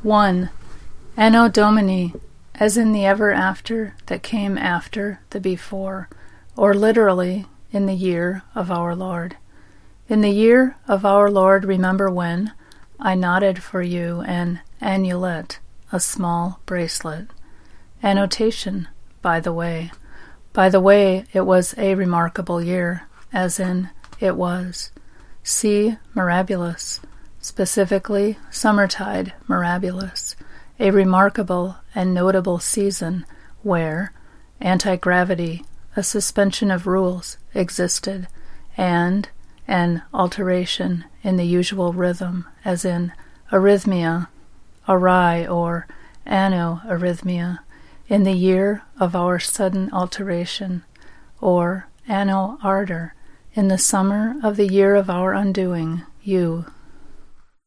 1. Anno Domini, as in the ever after that came after the before, or literally, in the year of our Lord. In the year of our Lord, remember when I knotted for you an annulet, a small bracelet. Annotation, by the way. By the way, it was a remarkable year, as in, it was. See Mirabilis, specifically Summertide Mirabilis, a remarkable and notable season where anti-gravity, a suspension of rules, existed, and an alteration in the usual rhythm, as in arrhythmia, awry, or anno-arrhythmia, in the year of our sudden alteration, or anno ardor, in the summer of the year of our undoing, you,